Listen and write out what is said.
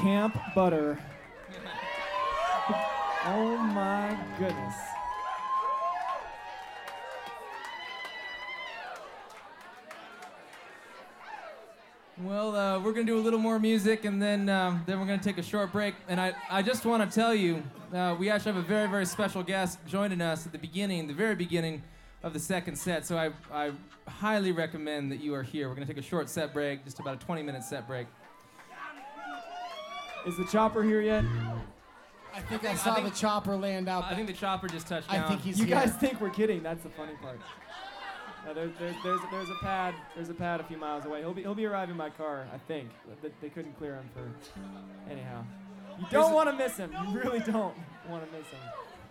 Camp Butter. Oh my goodness. Well, we're going to do a little more music, and then we're going to take a short break. And I just want to tell you, we actually have a very, very special guest joining us at the very beginning of the second set. So I highly recommend that you are here. We're going to take a short set break, just about a 20-minute set break. Is the chopper here yet? I think I saw the chopper land out. I think the chopper just touched down. I think he's You here. guys think we're kidding? That's the funny part. There's a pad. There's a pad a few miles away. He'll be arriving by car, I think. They couldn't clear him for. Anyhow, you don't want to miss him. You really don't want to miss him.